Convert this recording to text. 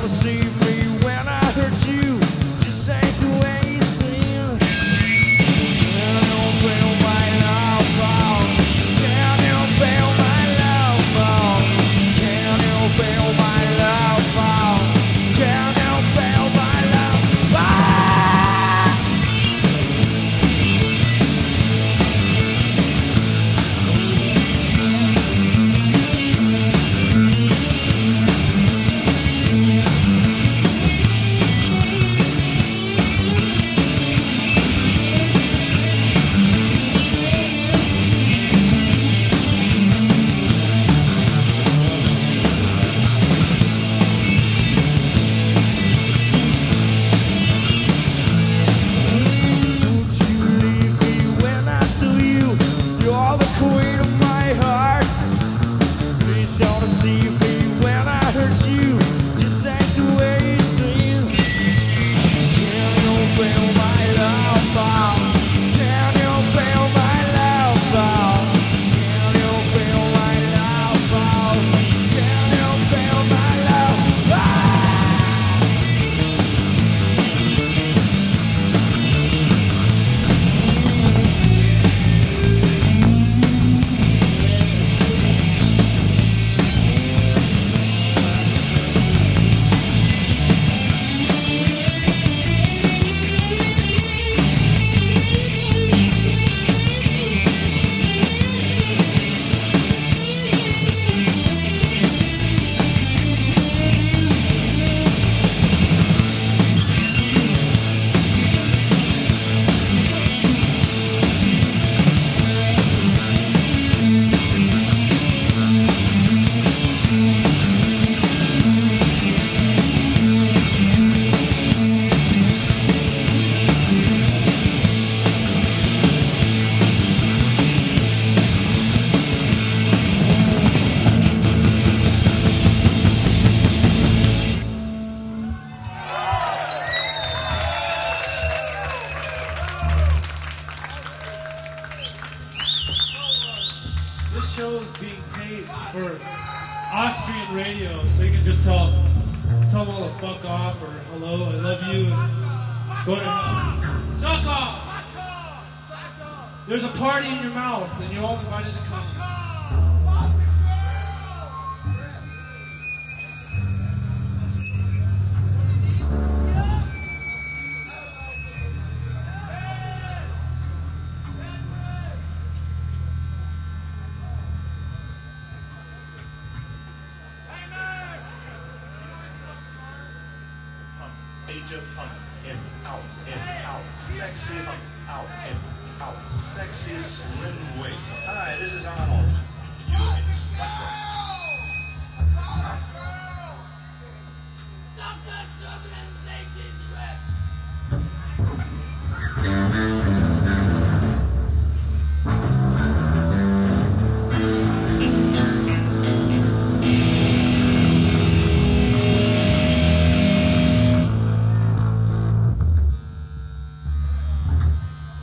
for Austrian radio, so you can just tell them all to fuck off or hello, I love you, and go to hell. Suck off! There's a party in your mouth, and you're all invited to come. Major pump, in, out, sexy up, out, sexy slim waist. Hi, this is Arnold. You let's go. Stop that trouble and take this rep.